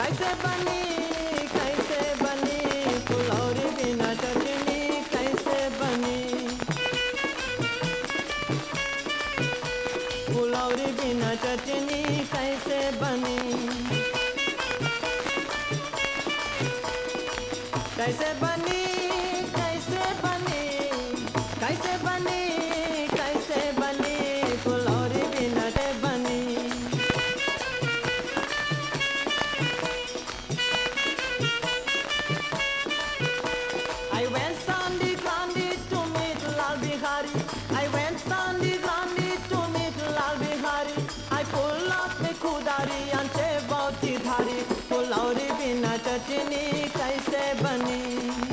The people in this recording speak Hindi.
कैसे बनी फुलौरी बिना चटनी कैसे बनी फुलौरी बिना चटनी कैसे बनी कैसे बनी कैसे बनी कैसे बनी कैसे बनी फुलौरी बिना बनी I went Sunday Grandi to meet Lal Bihari. I went Sunday Grandi to meet Lal Bihari. I pull out the kudari and shave out the dhari. फुलौरी बिना चटनी कैसे बनी